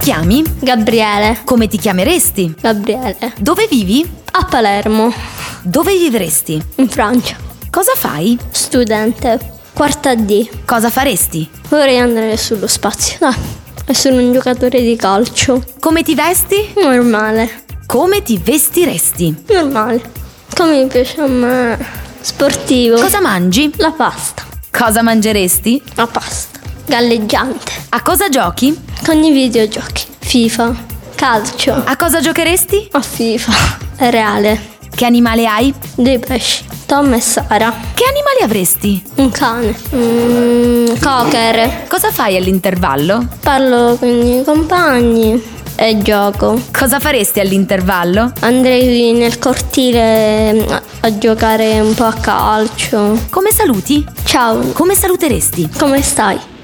chiami? Gabriele. Come ti chiameresti? Gabriele. Dove vivi? A Palermo. Dove vivresti? In Francia. Cosa fai? Studente. Quarta D. Cosa faresti? Vorrei andare sullo spazio. Dai. E sono un giocatore di calcio. Come ti vesti? Normale. Come ti vestiresti? Normale. Come mi piace a me. Sportivo. Cosa mangi? La pasta. Cosa mangeresti? La pasta. Galleggiante. A cosa giochi? Con i videogiochi. FIFA. Calcio. A cosa giocheresti? A FIFA. Reale. Che animale hai? Dei pesci. Tom e Sara. Che animali avresti? Un cane. Cocker. Cosa fai all'intervallo? Parlo con i miei compagni e gioco. Cosa faresti all'intervallo? Andrei nel cortile a giocare un po' a calcio. Come saluti? Ciao, Come saluteresti? come stai?